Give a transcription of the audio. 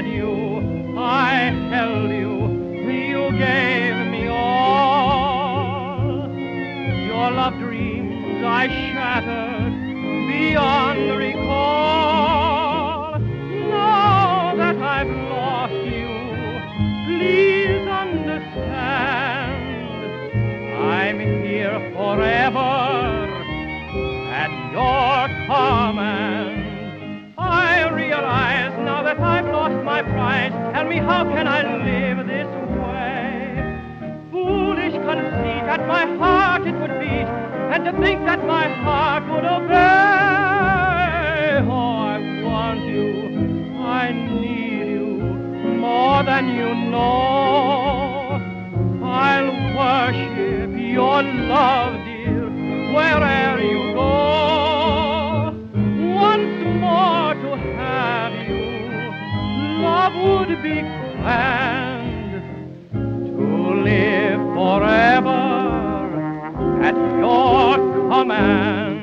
you, I held you, you gave me all. Your love dreams I shattered beyond recall. Now that I've lost you, please understand, I'm here forever at your command. I realize now that I've lost my prize. Tell me, how can I live this way? Foolish conceit, at my heart it would beat, and to think that my heart would obey. Oh, I want you, I need you, more than you know. I'll worship your love, dear, wherever you go. Once more to have you, love would be grand. To live forever at your command.